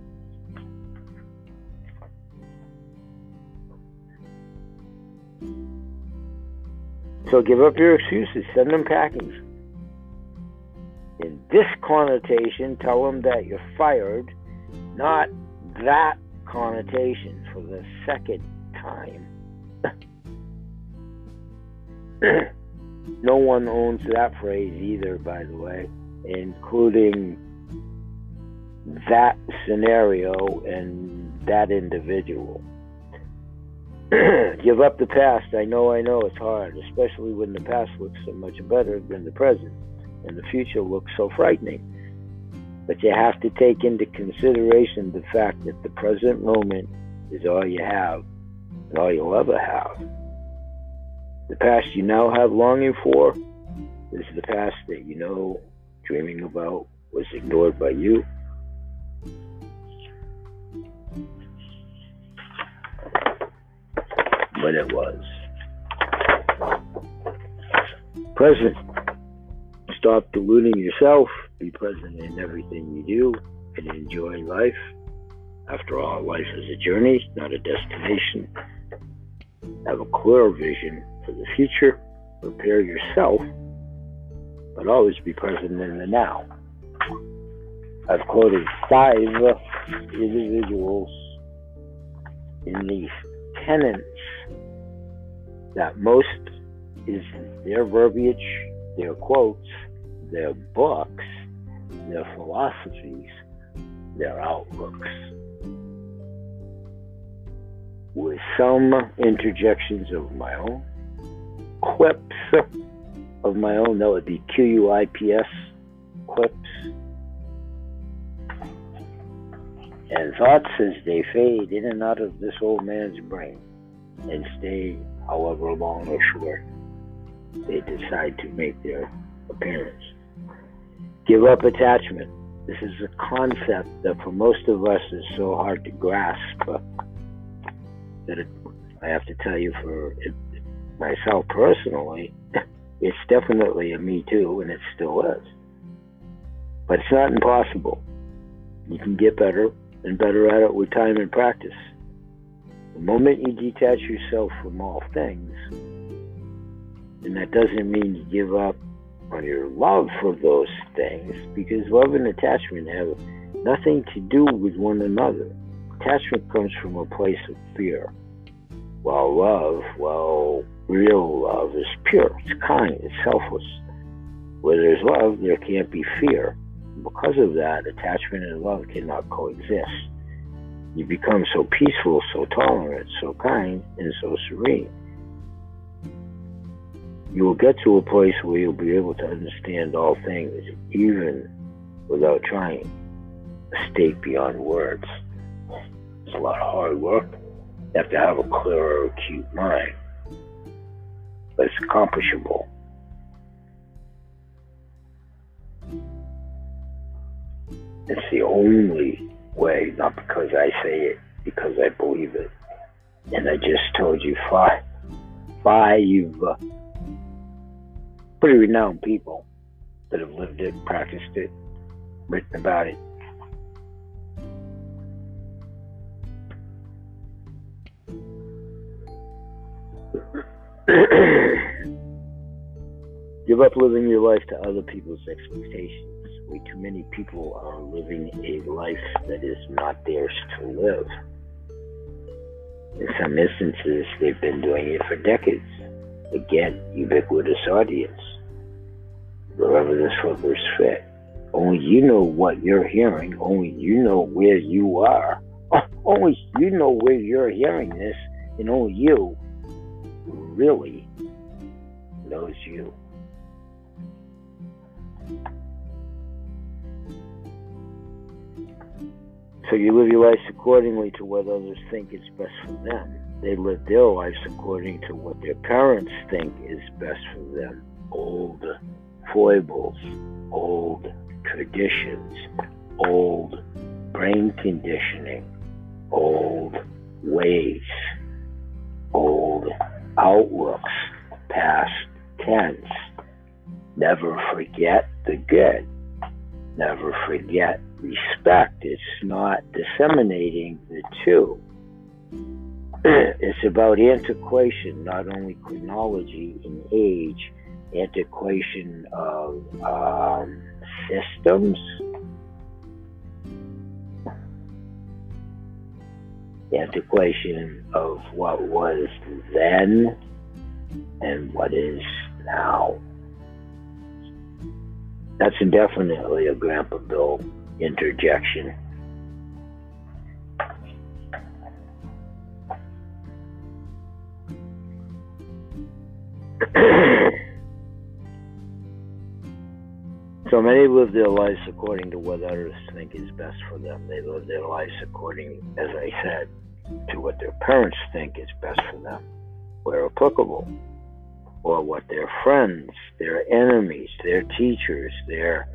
So give up your excuses. Send them packing. In this connotation, tell them that you're fired, not that connotation for the second time. No one owns that phrase either, by the way, including that scenario and that individual. Give up the past. I know it's hard, especially when the past looks so much better than the present and the future looks so frightening. But you have to take into consideration the fact that the present moment is all you have and all you'll ever have. The past you now have longing for is the past that you know dreaming about was ignored by you. But it was. Present. Stop deluding yourself. Be present in everything you do and enjoy life. After all, life is a journey, not a destination. Have a clear vision for the future. Prepare yourself, but always be present in the now. I've quoted 5 individuals in these tenets that most is their verbiage, their quotes, their books, their philosophies, their outlooks, with some interjections of my own, quips of my own. That would be QUIPS, quips, and thoughts as they fade in and out of this old man's brain and stay however long or short they decide to make their appearance. Give up attachment. This is a concept that for most of us is so hard to grasp that I have to tell you, for myself personally, it's definitely a me too, and it still is. But it's not impossible. You can get better and better at it with time and practice. The moment you detach yourself from all things, and that doesn't mean you give up on your love for those things, because love and attachment have nothing to do with one another. Attachment comes from a place of fear, while love, real love is pure, it's kind, it's selfless. Where there's love, there can't be fear. Because of that, attachment and love cannot coexist. You become so peaceful, so tolerant, so kind, and so serene. You will get to a place where you'll be able to understand all things, even without trying. A state beyond words. It's a lot of hard work. You have to have a clearer, acute mind. But it's accomplishable. It's the only way, not because I say it, because I believe it. And I just told you 5 pretty renowned people that have lived it, practiced it, written about it. Give up living your life to other people's expectations. Way too many people are living a life that is not theirs to live. In some instances, they've been doing it for decades. Again, ubiquitous audience. Wherever the slippers fit. Only you know what you're hearing. Only you know where you are. Only you know where you're hearing this. And only you really knows you. So you live your life accordingly to what others think is best for them. They live their lives according to what their parents think is best for them. Old foibles, old traditions, old brain conditioning, old ways, old outlooks, past tense. Never forget the good. Never forget respect. It's not disseminating the two. It's about antiquation, not only chronology and age, antiquation of systems, antiquation of what was then, and what is now. That's definitely a Grandpa Bill interjection. So many live their lives according to what others think is best for them. They live their lives according, as I said, to what their parents think is best for them, where applicable, or what their friends, their enemies, their teachers, their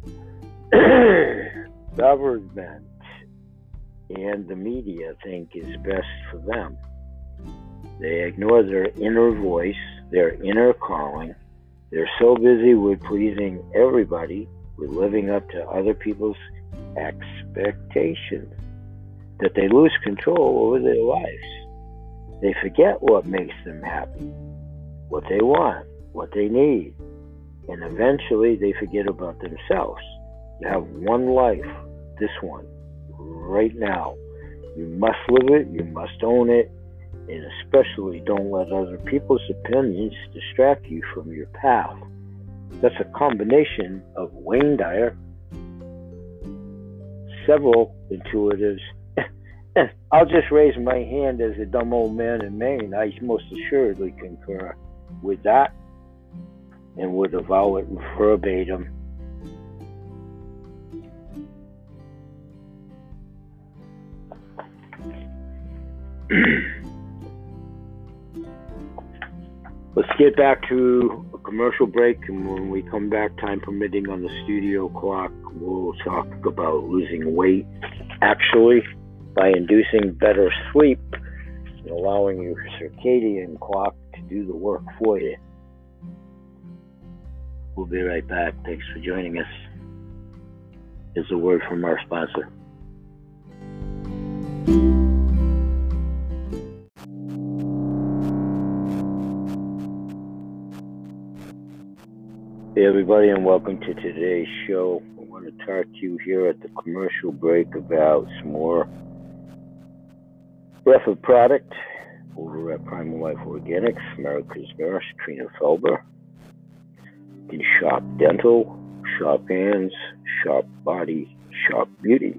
government, and the media think is best for them. They ignore their inner voice, their inner calling. They're so busy with pleasing everybody, with living up to other people's expectations, that they lose control over their lives. They forget what makes them happy, what they want, what they need, and eventually they forget about themselves. You have one life, this one, right now. You must live it, you must own it, and especially don't let other people's opinions distract you from your path. That's a combination of Wayne Dyer, several intuitives. I'll just raise my hand as a dumb old man in Maine. I most assuredly concur with that and would avow it verbatim. Let's get back to a commercial break, and when we come back, time permitting on the studio clock, we'll talk about losing weight actually by inducing better sleep and allowing your circadian clock to do the work for you. We'll be right back. Thanks for joining us. Here's a word from our sponsor. Hey everybody, and welcome to today's show. I want to talk to you here at the commercial break about some more breath of product over at Primal Life Organics, America's Nurse, Trina Felber. You can shop dental, shop hands, shop body, shop beauty.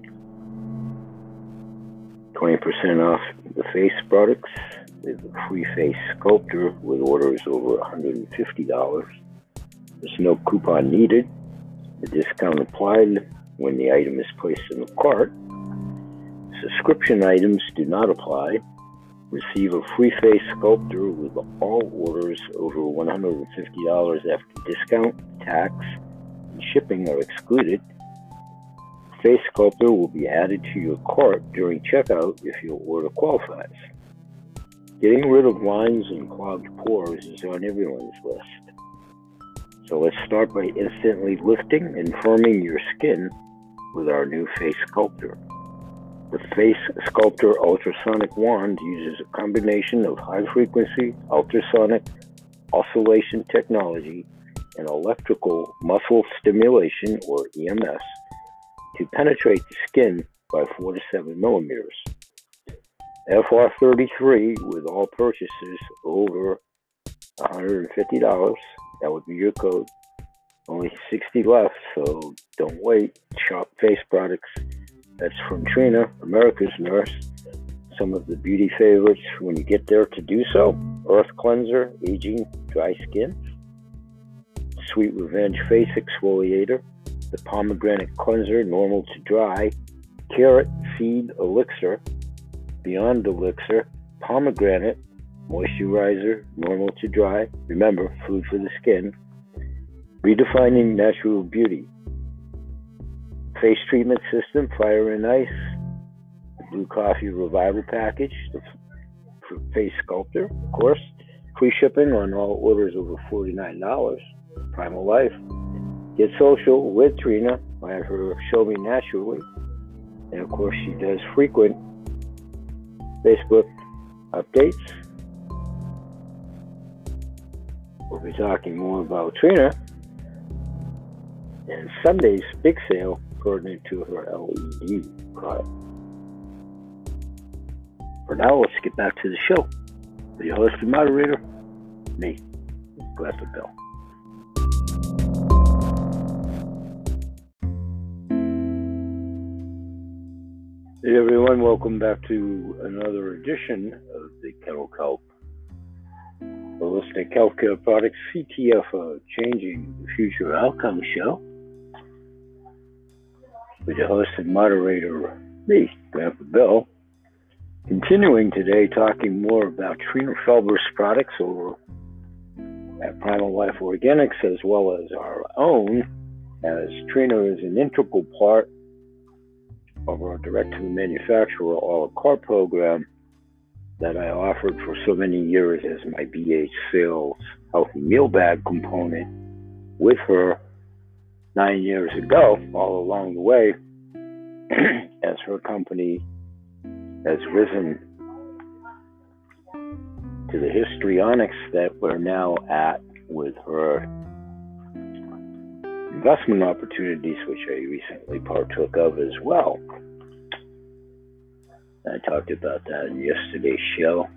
20% off the face products with a free face sculptor with orders over $150. There's no coupon needed. The discount applied when the item is placed in the cart. Subscription items do not apply. Receive a free face sculptor with all orders over $150 after discount, tax, and shipping are excluded. Face sculptor will be added to your cart during checkout if your order qualifies. Getting rid of lines and clogged pores is on everyone's list. So let's start by instantly lifting and firming your skin with our new face sculptor. The Face Sculptor Ultrasonic Wand uses a combination of high-frequency ultrasonic oscillation technology and electrical muscle stimulation, or EMS, to penetrate the skin by 4 to 7 millimeters. FR33 with all purchases over $150. That would be your code. Only 60 left, so don't wait. Shop face products. That's from Trina, America's Nurse. Some of the beauty favorites when you get there to do so: Earth Cleanser, Aging Dry Skin, Sweet Revenge Face Exfoliator, the Pomegranate Cleanser, Normal to Dry, Carrot Seed Elixir, Beyond Elixir, Pomegranate Moisturizer, Normal to Dry. Remember, food for the skin. Redefining Natural Beauty. Face Treatment System, Fire and Ice. The Blue Coffee Revival Package. The Face Sculptor, of course. Free shipping on all orders over $49. Primal Life. Get social with Trina. Find her Show Me Naturally. And of course, she does frequent Facebook updates. We'll be talking more about Trina and Sunday's big sale pertinent to her LED product. For now, let's get back to the show. The host and moderator, Me, Grandpa Bill. Hey everyone, welcome back to another edition of the Kennel Kelp Holistic Healthcare Products CTFO Changing the Future Outcome Show with your host and moderator, me, Grandpa Bill. Continuing today, talking more about Trina Felber's products over at Primal Life Organics, as well as our own, as Trina is an integral part of our direct-to-the-manufacturer a la carte program that I offered for so many years as my BH Sales Healthy Meal Bag component with her 9 years ago, all along the way, as her company has risen to the histrionics that we're now at with her investment opportunities, which I recently partook of as well. I talked about that in yesterday's show.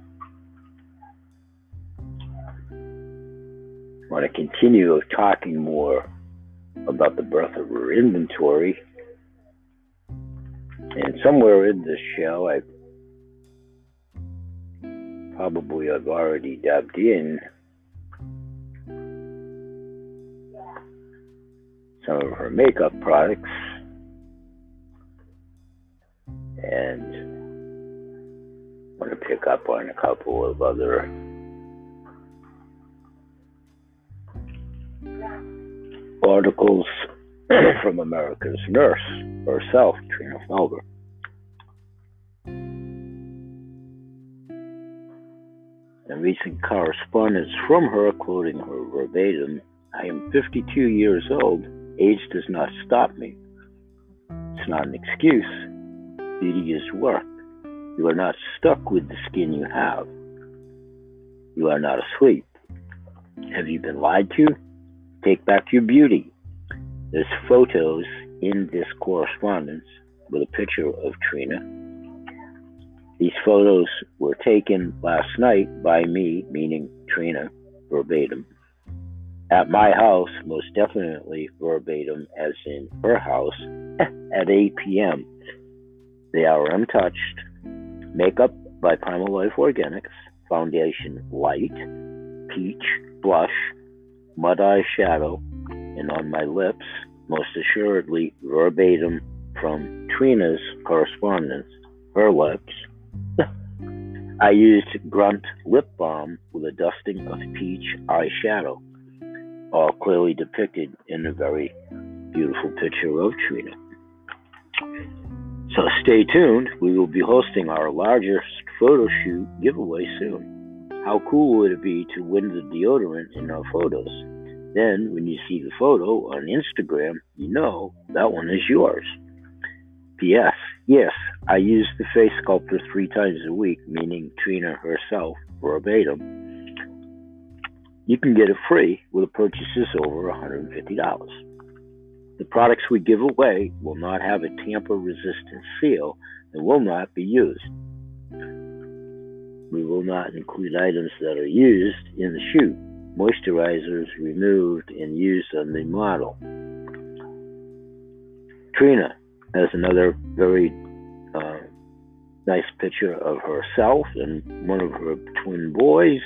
I want to continue talking more about the birth of her inventory. And somewhere in this show, I've already dabbed in some of her makeup products, and I want to pick up on a couple of other articles from America's Nurse herself, Trina Felber. And recent correspondence from her, quoting her verbatim, "I am 52 years old. Age does not stop me. It's not an excuse. Beauty is work. You are not stuck with the skin you have. You are not asleep. Have you been lied to? Take back your beauty." There's photos in this correspondence with a picture of Trina. These photos were taken last night by me, meaning Trina, verbatim, at my house, most definitely verbatim, as in her house, at 8 p.m. They are untouched. Makeup by Primal Life Organics, foundation light, peach, blush, mud eye shadow, and on my lips, most assuredly verbatim from Trina's correspondence, her lips, I used Grunt lip balm with a dusting of peach eyeshadow, all clearly depicted in a very beautiful picture of Trina. So stay tuned. We will be hosting our largest photo shoot giveaway soon. How cool would it be to win the deodorant in our photos? Then, when you see the photo on Instagram, you know that one is yours. P.S. Yes, I use the face sculptor 3 times a week, meaning Trina herself, verbatim. You can get it free with purchases over $150. The products we give away will not have a tamper-resistant seal and will not be used. We will not include items that are used in the shoot. Moisturizers removed and used on the model. Trina has another very nice picture of herself and one of her twin boys.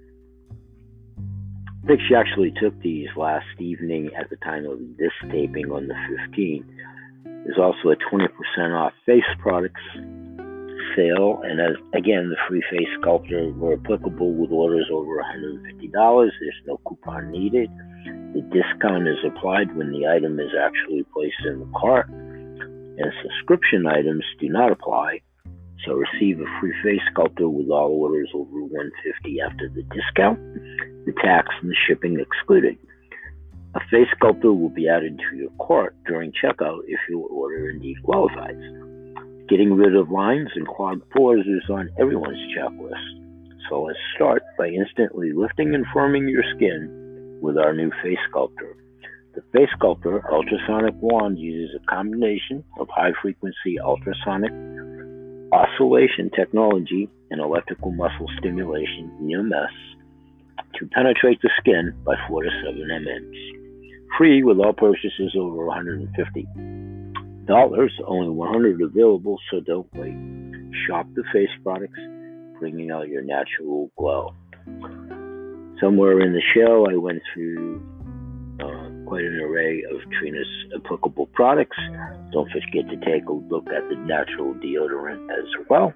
I think she actually took these last evening at the time of this taping on the 15th. There's also a 20% off face products sale, and as again, the free face sculptor were applicable with orders over $150. There's no coupon needed. The discount is applied when the item is actually placed in the cart, and subscription items do not apply. So receive a free face sculptor with all orders over $150 after the discount, the tax and the shipping excluded. A face sculptor will be added to your cart during checkout if your order indeed qualifies. Getting rid of lines and clogged pores is on everyone's checklist. So let's start by instantly lifting and firming your skin with our new face sculptor. The face sculptor ultrasonic wand uses a combination of high-frequency ultrasonic oscillation technology and electrical muscle stimulation, EMS, to penetrate the skin by 4 to 7 mm. Free with all purchases over $150. Only 100 available, so don't wait. Shop the face products, bringing out your natural glow. Somewhere in the show, I went through quite an array of Trina's applicable products. Don't forget to take a look at the natural deodorant as well.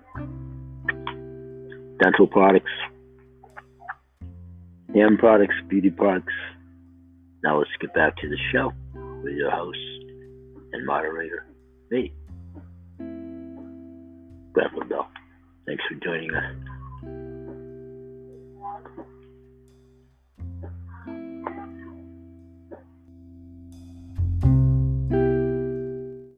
Dental products, hair products, beauty products. Now let's get back to the show with your host and moderator, me, Grandpa Bill. Thanks for joining us.